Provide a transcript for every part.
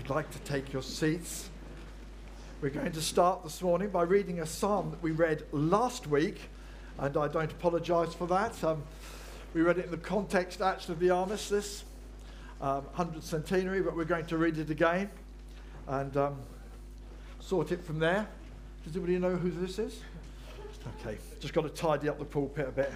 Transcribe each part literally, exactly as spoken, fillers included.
you'd like to take your seats, we're going to start this morning by reading a psalm that we read last week, and I don't apologise for that. Um, we read it in the context, actually, of the armistice, um, hundredth centenary, but we're going to read it again and um, sort it from there. Does anybody know who this is? Okay, just got to tidy up the pulpit a bit.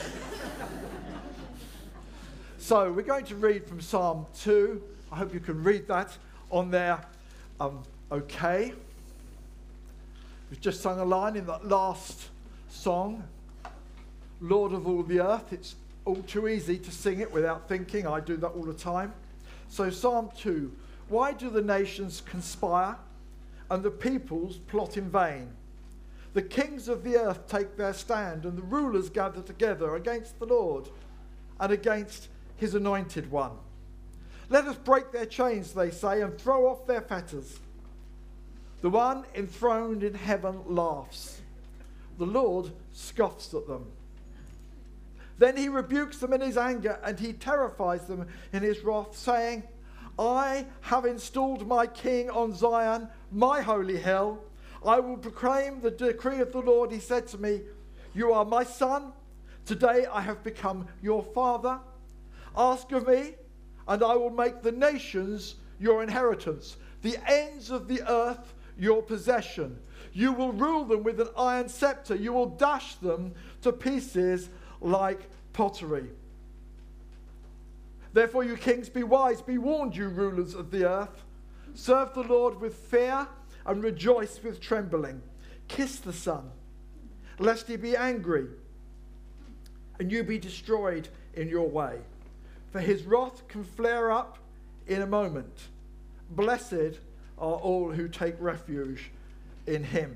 So we're going to read from Psalm two. I hope you can read that on there. Um, okay. We've just sung a line in that last song, Lord of all the earth. It's all too easy to sing it without thinking. I do that all the time. So Psalm two. Why do the nations conspire and the peoples plot in vain? The kings of the earth take their stand, and the rulers gather together against the Lord and against his anointed one. Let us break their chains, they say, and throw off their fetters. The one enthroned in heaven laughs. The Lord scoffs at them. Then he rebukes them in his anger, and he terrifies them in his wrath, saying, I have installed my king on Zion, my holy hill. I will proclaim the decree of the Lord. He said to me, you are my son. Today I have become your father. Ask of me, and I will make the nations your inheritance, the ends of the earth your possession. You will rule them with an iron scepter. You will dash them to pieces like pottery. Therefore, you kings, be wise, be warned, you rulers of the earth. Serve the Lord with fear and rejoice with trembling. Kiss the Son, lest he be angry and you be destroyed in your way. For his wrath can flare up in a moment. Blessed are all who take refuge in him.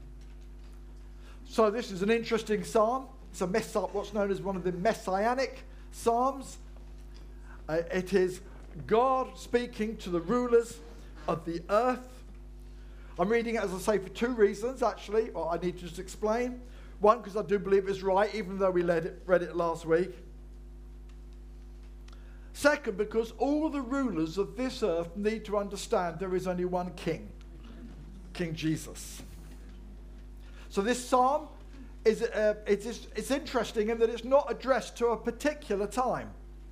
So this is an interesting psalm. It's a mess up, what's known as one of the messianic psalms. Uh, it is God speaking to the rulers of the earth. I'm reading it, as I say, for two reasons, actually. Or I need to just explain. One, because I do believe it's right, even though we read it, read it last week. Second, because all the rulers of this earth need to understand there is only one king, King Jesus. So this psalm, is uh, it is, it's interesting in that it's not addressed to a particular time.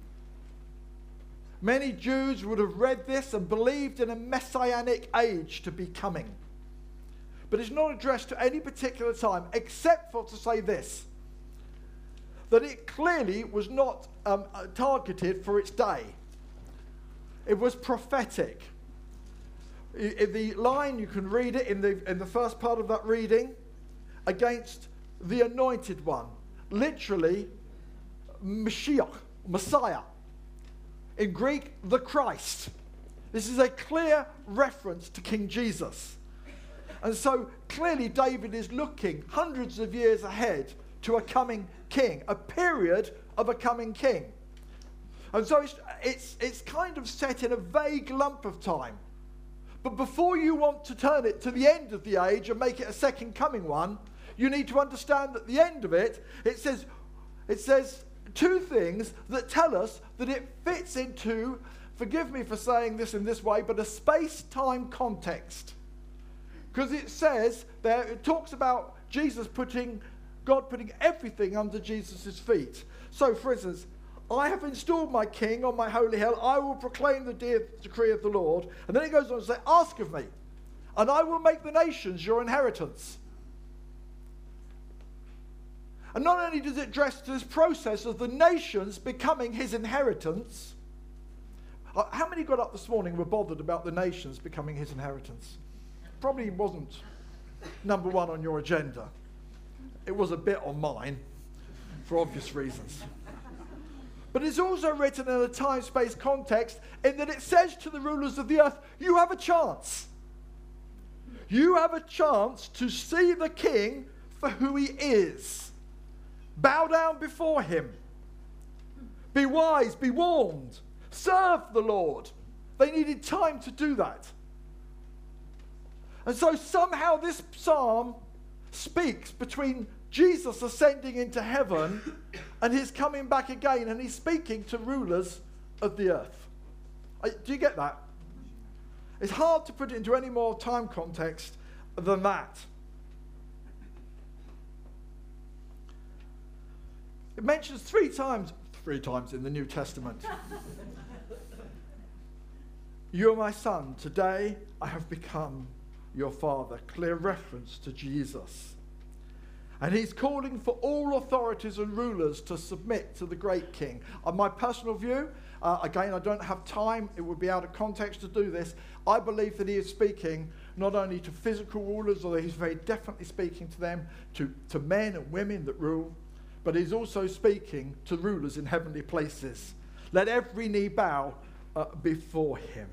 Many Jews would have read this and believed in a messianic age to be coming. But it's not addressed to any particular time, except for to say this, that it clearly was not um, targeted for its day. It was prophetic. In the line, you can read it in the, in the first part of that reading, against the anointed one. Literally, Mashiach, Messiah. In Greek, the Christ. This is a clear reference to King Jesus. And so clearly David is looking hundreds of years ahead to a coming king, a period of a coming king. And so it's, it's, it's kind of set in a vague lump of time. But before you want to turn it to the end of the age and make it a second coming one, you need to understand that the end of it, it says, it says two things that tell us that it fits into, forgive me for saying this in this way, but a space-time context. Because it says there, it talks about Jesus putting, God putting everything under Jesus' feet. So, for instance, I have installed my king on my holy hill. I will proclaim the de- decree of the Lord. And then he goes on to say, ask of me, and I will make the nations your inheritance. And not only does it address this process of the nations becoming his inheritance. Uh, how many got up this morning and were bothered about the nations becoming his inheritance? Probably wasn't number one on your agenda. It was a bit on mine, for obvious reasons. But it's also written in a time-space context in that it says to the rulers of the earth, you have a chance. You have a chance to see the king for who he is. Bow down before him. Be wise, be warned. Serve the Lord. They needed time to do that. And so somehow this psalm speaks between Jesus ascending into heaven and his coming back again, and he's speaking to rulers of the earth. Do you get that? It's hard to put it into any more time context than that. It mentions three times, three times in the New Testament. You are my son. Today I have become your father. Clear reference to Jesus. And he's calling for all authorities and rulers to submit to the great king. On my personal view, uh, again, I don't have time, it would be out of context to do this. I believe that he is speaking not only to physical rulers, although he's very definitely speaking to them, to, to men and women that rule, but he's also speaking to rulers in heavenly places. Let every knee bow uh, before him.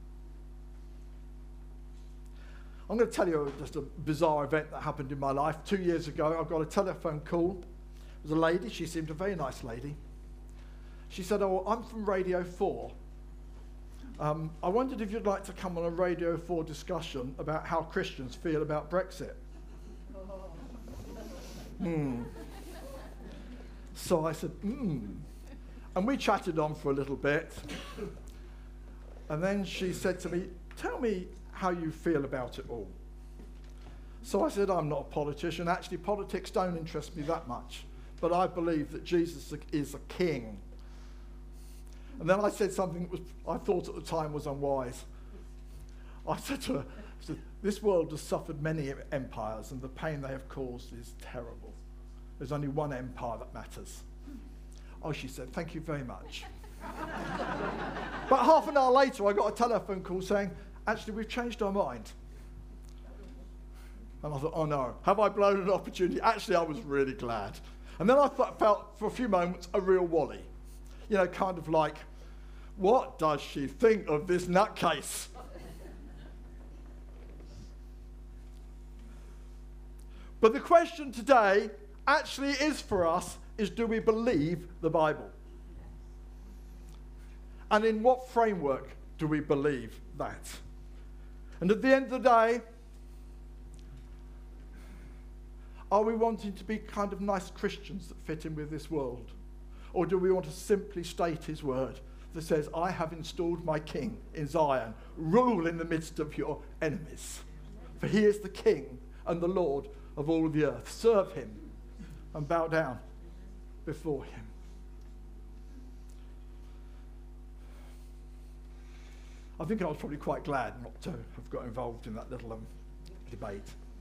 I'm going to tell you just a bizarre event that happened in my life. Two years ago, I got a telephone call. It was a lady. She seemed a very nice lady. She said, oh, I'm from Radio four. Um, I wondered if you'd like to come on a Radio four discussion about how Christians feel about Brexit. Hmm. So I said, hmm. And we chatted on for a little bit. And then she said to me, tell me how you feel about it all. So I said, I'm not a politician. Actually, politics don't interest me that much. But I believe that Jesus is a king. And then I said something that was, I thought at the time was unwise. I said to her, I said, this world has suffered many empires, and the pain they have caused is terrible. There's only one empire that matters. Oh, she said, thank you very much. But half an hour later, I got a telephone call saying, actually, we've changed our mind. And I thought, oh no, have I blown an opportunity? Actually, I was really glad. And then I th- felt, for a few moments, a real Wally. You know, kind of like, what does she think of this nutcase? But the question today actually is for us, is do we believe the Bible? And in what framework do we believe that? And at the end of the day, are we wanting to be kind of nice Christians that fit in with this world? Or do we want to simply state his word that says, I have installed my king in Zion, rule in the midst of your enemies. For he is the king and the Lord of all the earth. Serve him and bow down before him. I think I was probably quite glad not to have got involved in that little um, debate.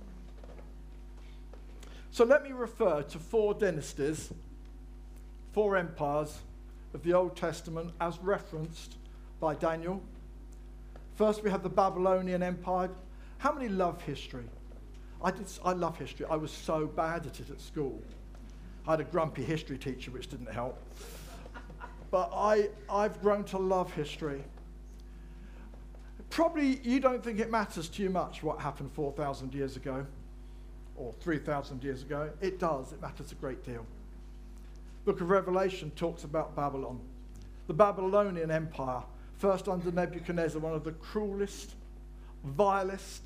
So let me refer to four dynasties, four empires of the Old Testament as referenced by Daniel. First we have the Babylonian Empire. How many love history? I, did, I love history. I was so bad at it at school. I had a grumpy history teacher, which didn't help. But I, I've grown to love history. Probably you don't think it matters to you much what happened four thousand years ago or three thousand years ago. It does. It matters a great deal. Book of Revelation talks about Babylon. The Babylonian Empire, first under Nebuchadnezzar, one of the cruelest, vilest,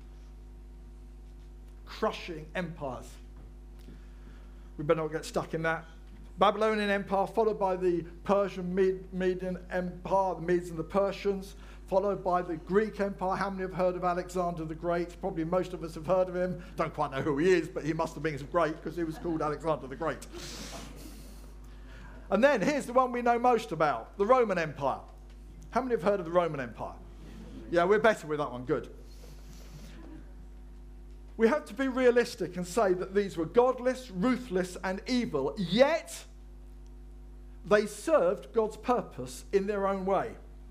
crushing empires. We better not get stuck in that. Babylonian Empire, followed by the Persian Med- Median Empire, the Medes and the Persians, followed by the Greek Empire. How many have heard of Alexander the Great? Probably most of us have heard of him. Don't quite know who he is, but he must have been great because he was called Alexander the Great. And then here's the one we know most about, the Roman Empire. How many have heard of the Roman Empire? Yeah, we're better with that one, good. We have to be realistic and say that these were godless, ruthless, and evil, yet they served God's purpose in their own way.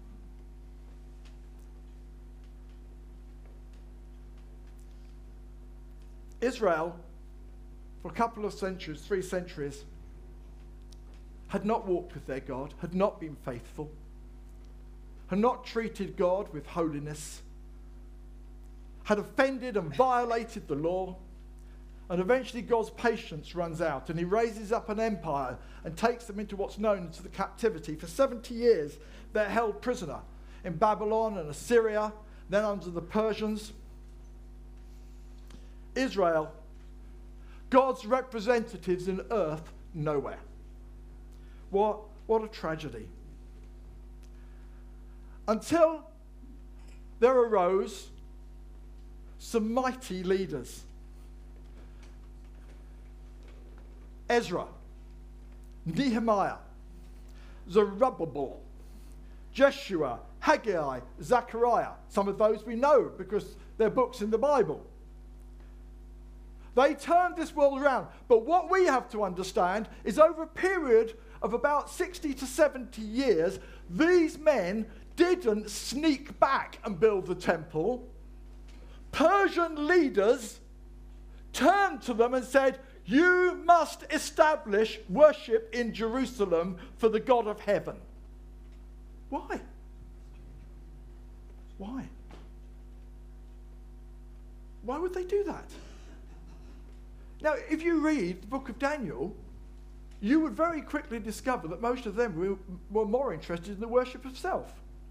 Israel, for a couple of centuries, three centuries, had not walked with their God, had not been faithful, had not treated God with holiness, had offended and violated the law, and eventually God's patience runs out and he raises up an empire and takes them into what's known as the captivity. For seventy years they're held prisoner in Babylon and Assyria, then under the Persians. Israel, God's representatives in earth, nowhere. What, what a tragedy. Until there arose some mighty leaders. Ezra, Nehemiah, Zerubbabel, Jeshua, Haggai, Zechariah. Some of those we know because they're books in the Bible. They turned this world around. But what we have to understand is over a period of about sixty to seventy years, these men didn't sneak back and build the temple. Persian leaders turned to them and said, you must establish worship in Jerusalem for the God of heaven. Why? Why? Why would they do that? Now, if you read the book of Daniel, you would very quickly discover that most of them were, were more interested in the worship of self.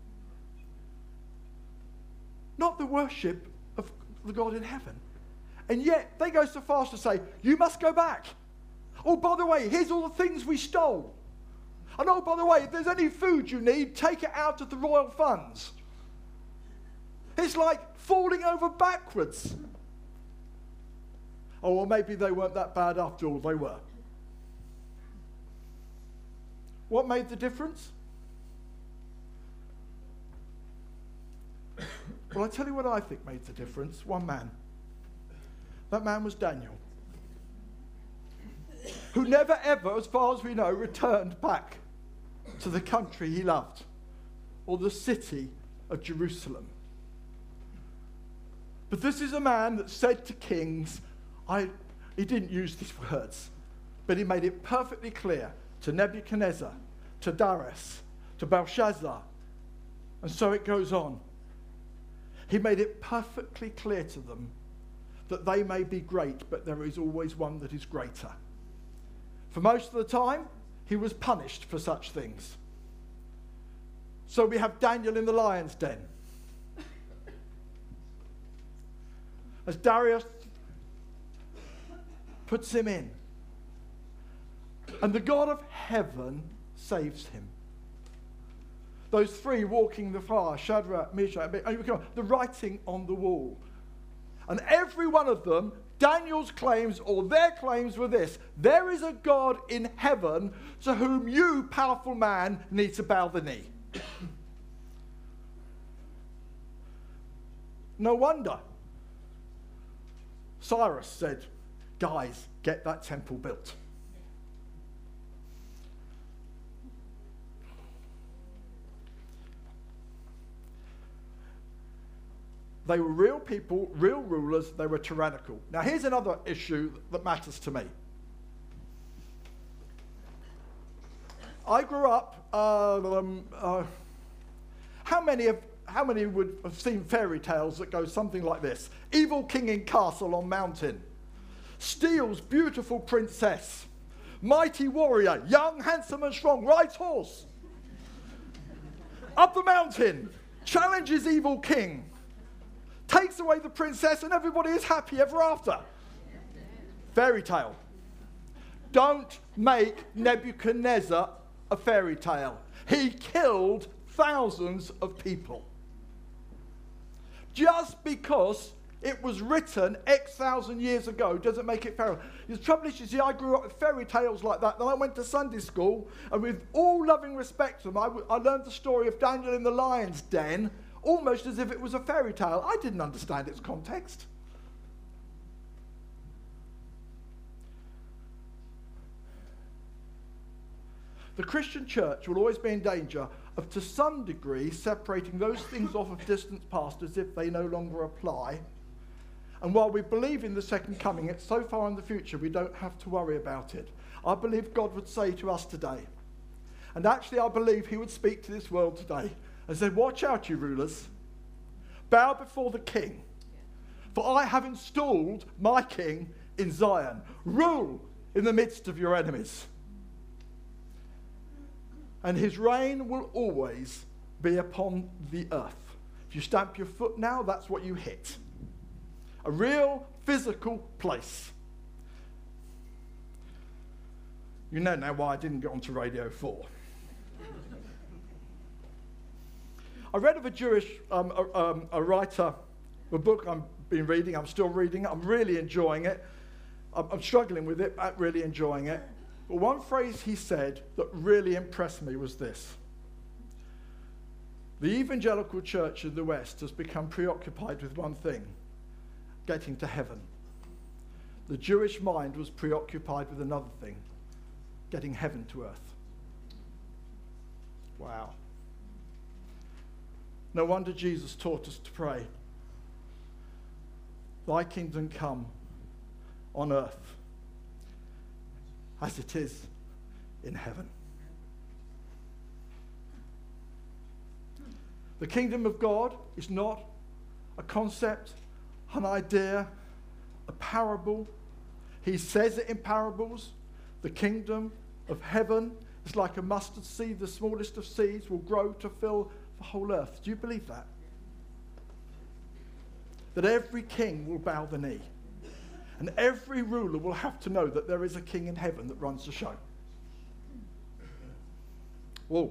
Not the worship of the God in heaven. And yet, they go so far as to say, you must go back. Oh, by the way, here's all the things we stole. And oh, by the way, if there's any food you need, take it out of the royal funds. It's like falling over backwards. Oh, well, maybe they weren't that bad after all. They were. What made the difference? Well, I tell you what I think made the difference. One man. That man was Daniel, who never ever, as far as we know, returned back to the country he loved or the city of Jerusalem. But this is a man that said to kings, I, he didn't use these words, but he made it perfectly clear to Nebuchadnezzar, to Darius, to Belshazzar, and so it goes on. He made it perfectly clear to them that they may be great, but there is always one that is greater. For most of the time, he was punished for such things. So we have Daniel in the lion's den. As Darius puts him in, and the God of heaven saves him. Those three walking the fire, Shadrach, Meshach, the writing on the wall. And every one of them, Daniel's claims or their claims were this: there is a God in heaven to whom you, powerful man, need to bow the knee. No wonder Cyrus said, guys, get that temple built. They were real people, real rulers. They were tyrannical. Now, here's another issue that matters to me. I grew up. Uh, um, uh, how many have, how many would have seen fairy tales that go something like this? Evil king in castle on mountain, steals beautiful princess, mighty warrior, young, handsome, and strong, rides horse up the mountain, challenges evil king, takes away the princess, and everybody is happy ever after. Fairy tale. Don't make Nebuchadnezzar a fairy tale. He killed thousands of people. Just because it was written X thousand years ago doesn't make it fairy. The trouble is, you see, I grew up with fairy tales like that. Then I went to Sunday school, and with all loving respect to them, I, w- I learned the story of Daniel in the lion's den, almost as if it was a fairy tale. I didn't understand its context. The Christian church will always be in danger of, to some degree, separating those things off of distant past as if they no longer apply. And while we believe in the second coming, it's so far in the future we don't have to worry about it. I believe God would say to us today, and actually I believe he would speak to this world today and say, watch out, you rulers. Bow before the king. For I have installed my king in Zion. Rule in the midst of your enemies. And his reign will always be upon the earth. If you stamp your foot now, that's what you hit. A real physical place. You know now why I didn't get onto Radio four. I read of a Jewish um, a, um, a writer, a book I've been reading, I'm still reading it, I'm really enjoying it. I'm, I'm struggling with it, but really enjoying it. But one phrase he said that really impressed me was this. The evangelical church in the West has become preoccupied with one thing, getting to heaven. The Jewish mind was preoccupied with another thing, getting heaven to earth. Wow. No wonder Jesus taught us to pray, thy kingdom come on earth as it is in heaven. The kingdom of God is not a concept, an idea, a parable. He says it in parables. The kingdom of heaven is like a mustard seed. The smallest of seeds will grow to fill the whole earth. Do you believe that? That every king will bow the knee. And every ruler will have to know that there is a king in heaven that runs the show. Whoa.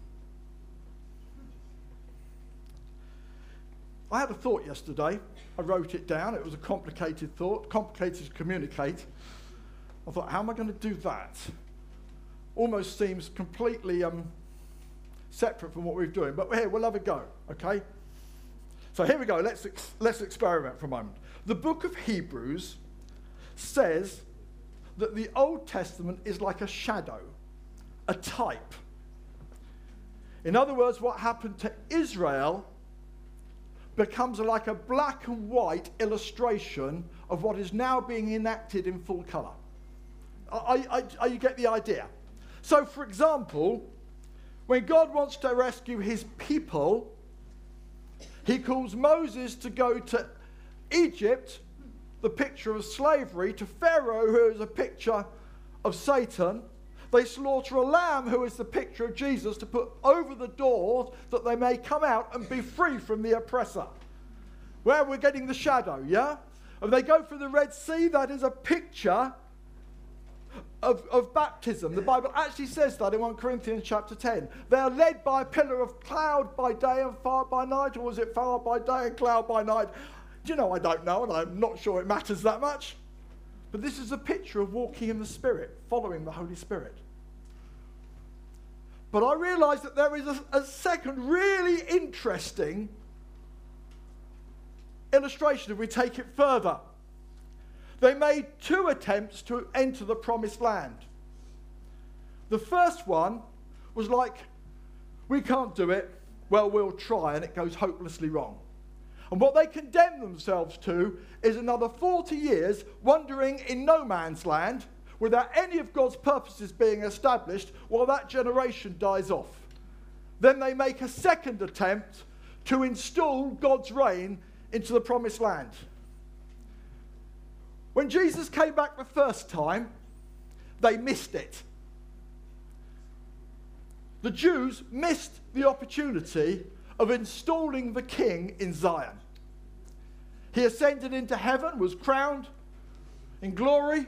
I had a thought yesterday. I wrote it down. It was a complicated thought, complicated to communicate. I thought, how am I going to do that? Almost seems completely um, separate from what we're doing. But here, we'll have a go, okay? So here we go. Let's, ex- let's experiment for a moment. The book of Hebrews says that the Old Testament is like a shadow, a type. In other words, what happened to Israel becomes like a black and white illustration of what is now being enacted in full colour. I, I, I, you get the idea? So, for example, when God wants to rescue his people, he calls Moses to go to Egypt, the picture of slavery, to Pharaoh, who is a picture of Satan. They slaughter a lamb, who is the picture of Jesus, to put over the door that they may come out and be free from the oppressor. Where we're getting the shadow, yeah? And they go through the Red Sea, that is a picture of, of baptism. The Bible actually says that in First Corinthians chapter ten. They are led by a pillar of cloud by day and fire by night, or was it fire by day and cloud by night? Do you know, I don't know, and I'm not sure it matters that much. But this is a picture of walking in the Spirit, following the Holy Spirit. But I realised that there is a, a second really interesting illustration if we take it further. They made two attempts to enter the promised land. The first one was like, we can't do it, well, we'll try, and it goes hopelessly wrong. And what they condemn themselves to is another forty years wandering in no man's land without any of God's purposes being established while that generation dies off. Then they make a second attempt to install God's reign into the promised land. When Jesus came back the first time, they missed it. The Jews missed the opportunity of installing the king in Zion. He ascended into heaven, was crowned in glory.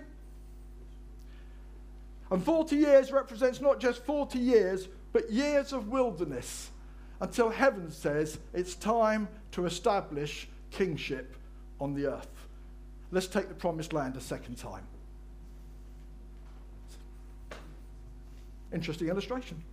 And forty years represents not just forty years, but years of wilderness, until heaven says it's time to establish kingship on the earth. Let's take the promised land a second time. Interesting illustration.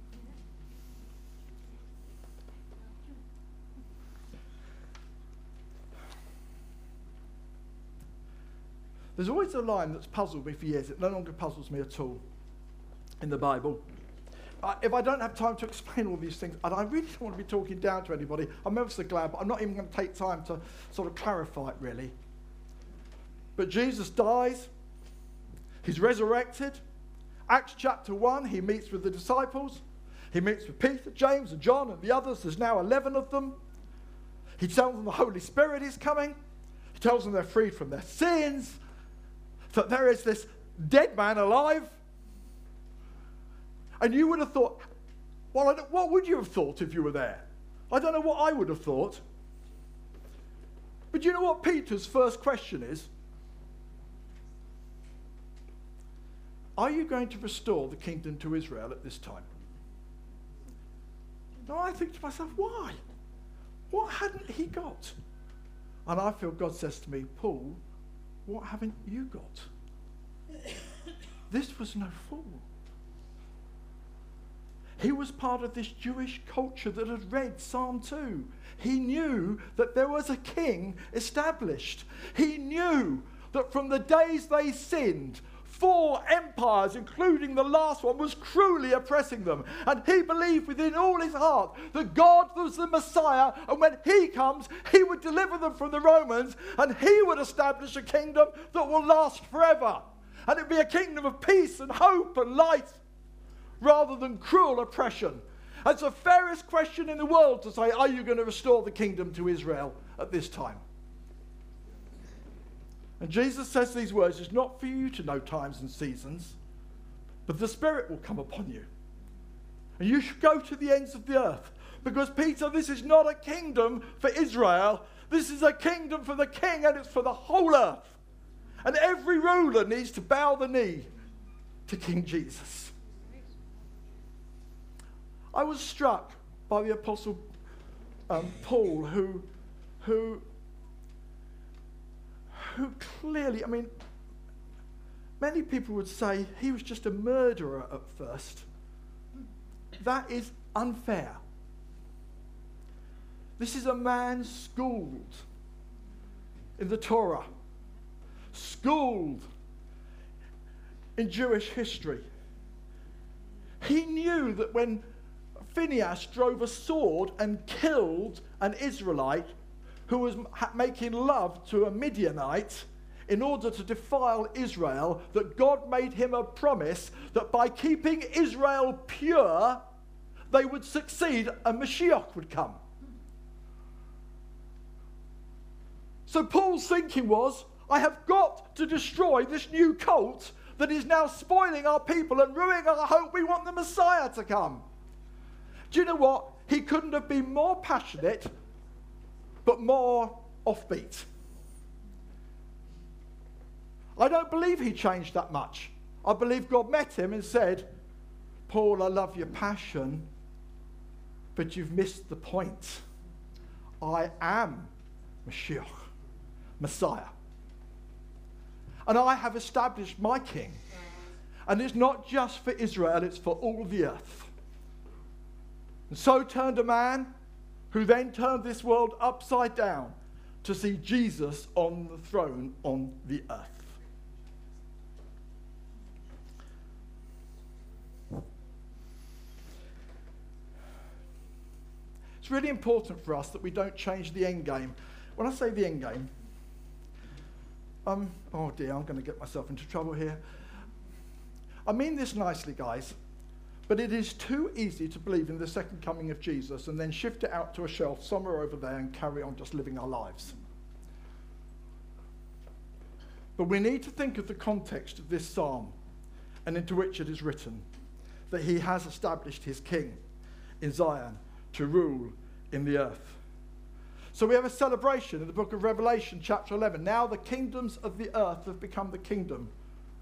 There's always a line that's puzzled me for years. It no longer puzzles me at all in the Bible. Uh, if I don't have time to explain all these things, and I really don't want to be talking down to anybody, I'm ever so glad, but I'm not even going to take time to sort of clarify it really. But Jesus dies, he's resurrected. Acts chapter one, he meets with the disciples. He meets with Peter, James, and John, and the others. There's now eleven of them. He tells them the Holy Spirit is coming. He tells them they're freed from their sins, that there is this dead man alive. And you would have thought, well, I don't, what would you have thought if you were there? I don't know what I would have thought. But you know what Peter's first question is? Are you going to restore the kingdom to Israel at this time? Now I think to myself, why? What hadn't he got? And I feel God says to me, Paul, what haven't you got? This was no fool. He was part of this Jewish culture that had read Psalm two. He knew that there was a king established. He knew that from the days they sinned, four empires, including the last one, was cruelly oppressing them. And he believed within all his heart that God was the Messiah, and when he comes, he would deliver them from the Romans, and he would establish a kingdom that will last forever. And it would be a kingdom of peace and hope and light, rather than cruel oppression. It's the fairest question in the world to say, are you going to restore the kingdom to Israel at this time? And Jesus says these words, it's not for you to know times and seasons, but the Spirit will come upon you. And you should go to the ends of the earth. Because, Peter, this is not a kingdom for Israel. This is a kingdom for the king, and it's for the whole earth. And every ruler needs to bow the knee to King Jesus. I was struck by the Apostle um, Paul, who, who, who clearly, I mean, many people would say he was just a murderer at first. That is unfair. This is a man schooled in the Torah, schooled in Jewish history. He knew that when Phinehas drove a sword and killed an Israelite who was making love to a Midianite in order to defile Israel, that God made him a promise that by keeping Israel pure, they would succeed and Mashiach would come. So Paul's thinking was, I have got to destroy this new cult that is now spoiling our people and ruining our hope. We want the Messiah to come. Do you know what? He couldn't have been more passionate, but more offbeat. I don't believe he changed that much. I believe God met him and said, Paul, I love your passion, but you've missed the point. I am Mashiach, Messiah. And I have established my king. And it's not just for Israel, it's for all the earth. And so turned a man who then turned this world upside down to see Jesus on the throne on the earth. It's really important for us that we don't change the end game. When I say the end game, um, oh dear, I'm going to get myself into trouble here. I mean this nicely, guys. But it is too easy to believe in the second coming of Jesus and then shift it out to a shelf somewhere over there and carry on just living our lives. But we need to think of the context of this psalm and into which it is written, that he has established his king in Zion to rule in the earth. So we have a celebration in the book of Revelation, chapter eleven. Now the kingdoms of the earth have become the kingdom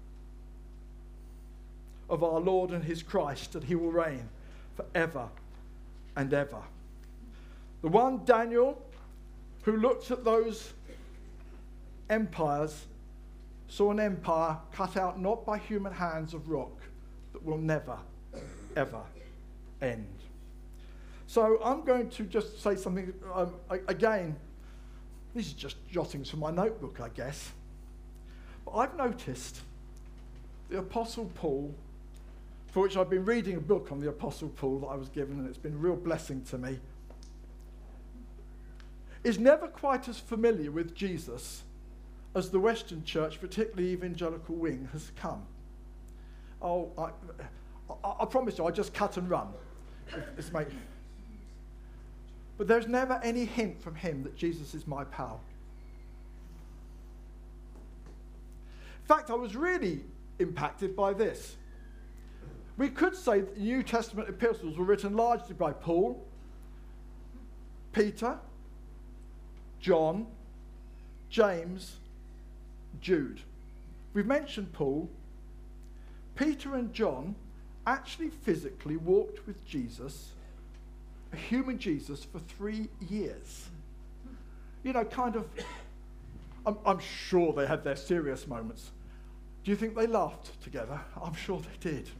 of our Lord and his Christ, and he will reign forever and ever. The one, Daniel, who looked at those empires, saw an empire cut out not by human hands of rock that will never, ever end. So I'm going to just say something, um, again, this is just jottings from my notebook, I guess. But I've noticed the Apostle Paul, for which I've been reading a book on the Apostle Paul that I was given, and it's been a real blessing to me, is never quite as familiar with Jesus as the Western Church, particularly evangelical wing, has come. Oh, I, I, I promise you, I just cut and run. It's my, but there's never any hint from him that Jesus is my pal. In fact, I was really impacted by this. We could say that the New Testament epistles were written largely by Paul, Peter, John, James, Jude. We've mentioned Paul. Peter and John actually physically walked with Jesus a human Jesus for three years. You know, kind of, I'm, I'm sure they had their serious moments. Do you think they laughed together? I'm sure they did.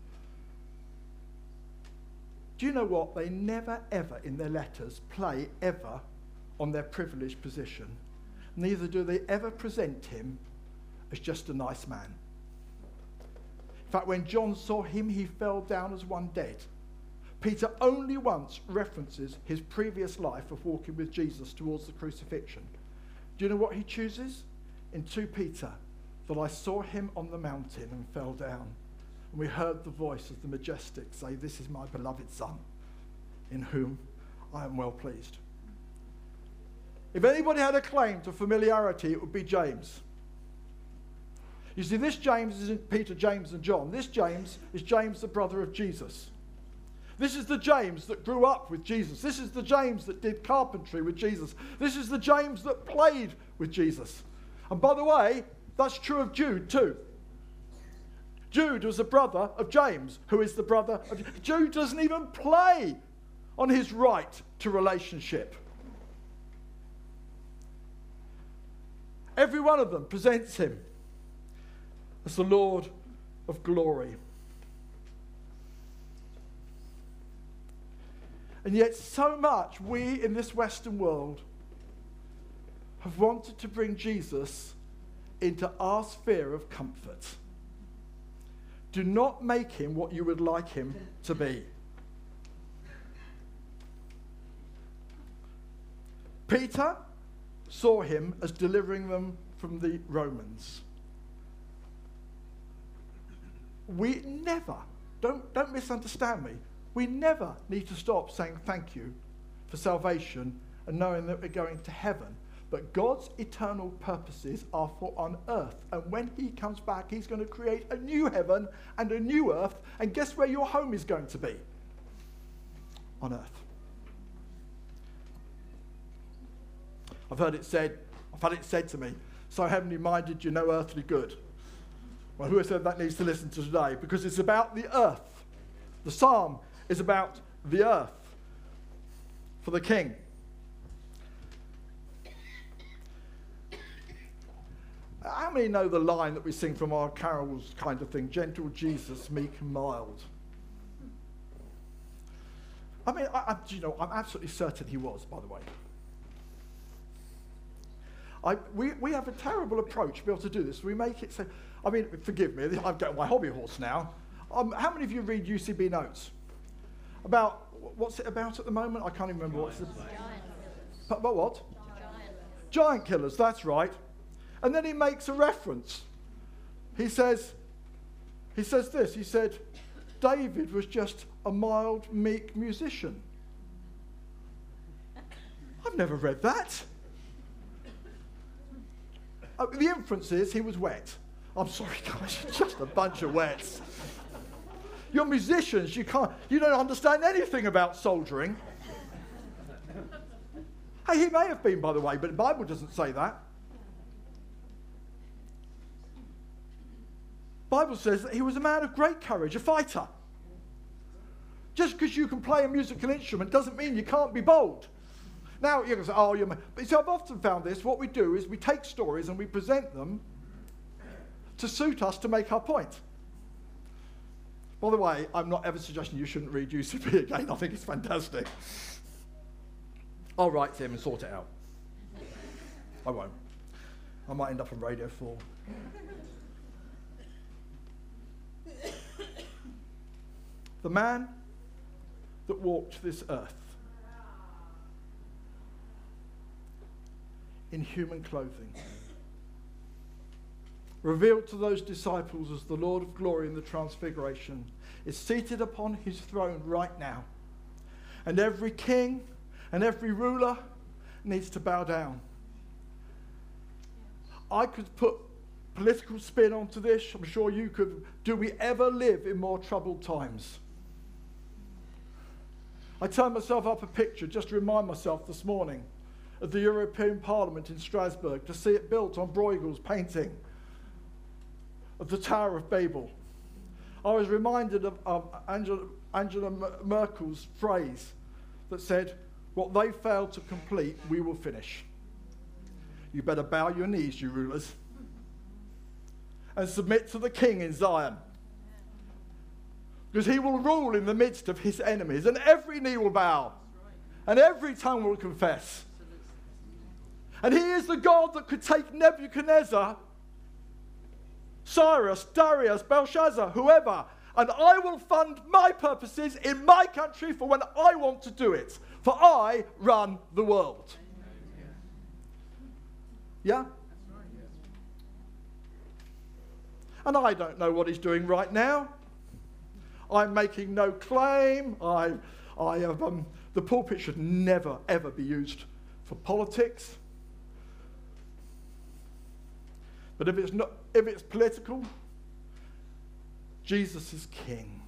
Do you know what? They never, ever in their letters play ever on their privileged position. Neither do they ever present him as just a nice man. In fact, when John saw him, he fell down as one dead. Peter only once references his previous life of walking with Jesus towards the crucifixion. Do you know what he chooses? In Second Peter, that I saw him on the mountain and fell down. And we heard the voice of the majestic say, "This is my beloved Son, in whom I am well pleased." If anybody had a claim to familiarity, it would be James. You see, this James isn't Peter, James, and John. This James is James, the brother of Jesus. This is the James that grew up with Jesus. This is the James that did carpentry with Jesus. This is the James that played with Jesus. And by the way, that's true of Jude too. Jude was the brother of James, who is the brother of... Jude doesn't even play on his right to relationship. Every one of them presents him as the Lord of glory. And yet so much we in this Western world have wanted to bring Jesus into our sphere of comfort. Do not make him what you would like him to be. Peter saw him as delivering them from the Romans. We never, don't, don't misunderstand me, we never need to stop saying thank you for salvation and knowing that we're going to heaven. But God's eternal purposes are for on earth. And when he comes back, he's going to create a new heaven and a new earth. And guess where your home is going to be? On earth. I've heard it said, I've had it said to me, so heavenly minded, you know earthly good. Well, who said that needs to listen to today? Because it's about the earth. The psalm is about the earth for the king. How many know the line that we sing from our carols kind of thing? Gentle Jesus, meek and mild. I mean, I, I, you know, I'm absolutely certain he was, by the way. I, we, we have a terrible approach to be able to do this. We make it so, I mean, forgive me, I'm getting my hobby horse now. Um, how many of you read U C B notes? About, what's it about at the moment? I can't even remember what's the... But, but what? Giant. Giant killers, that's right. And then he makes a reference. He says, he says this, he said, David was just a mild, meek musician. I've never read that. Uh, the inference is he was wet. I'm sorry, guys, you're just a bunch of wets. You're musicians, you can't, you don't understand anything about soldiering. Hey, he may have been, by the way, but the Bible doesn't say that. The Bible says that he was a man of great courage, a fighter. Just because you can play a musical instrument doesn't mean you can't be bold. Now, you're going to say, oh, you're... But see, I've often found this. What we do is we take stories and we present them to suit us to make our point. By the way, I'm not ever suggesting you shouldn't read U C B again. I think it's fantastic. I'll write to him and sort it out. I won't. I might end up on Radio four. The man that walked this earth in human clothing, revealed to those disciples as the Lord of glory in the transfiguration, is seated upon his throne right now. And every king and every ruler needs to bow down. I could put political spin onto this. I'm sure you could. Do we ever live in more troubled times? I turned myself up a picture just to remind myself this morning of the European Parliament in Strasbourg, to see it built on Bruegel's painting of the Tower of Babel. I was reminded of, of Angela, Angela Merkel's phrase that said, what they failed to complete, we will finish. You better bow your knees, you rulers, and submit to the King in Zion. Because he will rule in the midst of his enemies, and every knee will bow, and every tongue will confess. And he is the God that could take Nebuchadnezzar, Cyrus, Darius, Belshazzar, whoever, and I will fund my purposes in my country for when I want to do it. For I run the world. Yeah? And I don't know what he's doing right now. I'm making no claim. I, I have, um, the pulpit should never, ever be used for politics. But if it's not, if it's political, Jesus is King.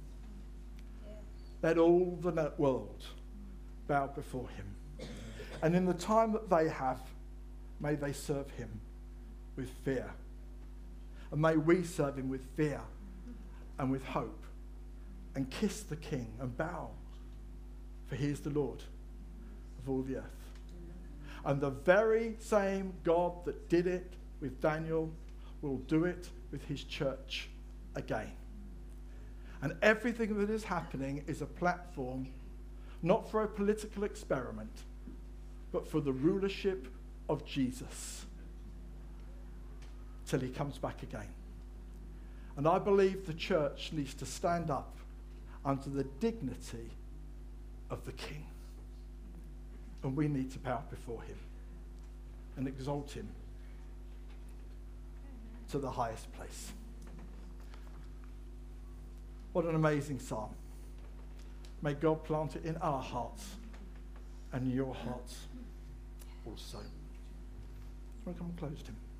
Let all the world bow before him. And in the time that they have, may they serve him with fear. And may we serve him with fear and with hope, and kiss the King and bow, for he is the Lord of all the earth. And the very same God that did it with Daniel will do it with his church again. And everything that is happening is a platform not for a political experiment, but for the rulership of Jesus till he comes back again. And I believe the church needs to stand up under the dignity of the King. And we need to bow before him and exalt him to the highest place. What an amazing psalm. May God plant it in our hearts and your hearts also. I want to come and close to him.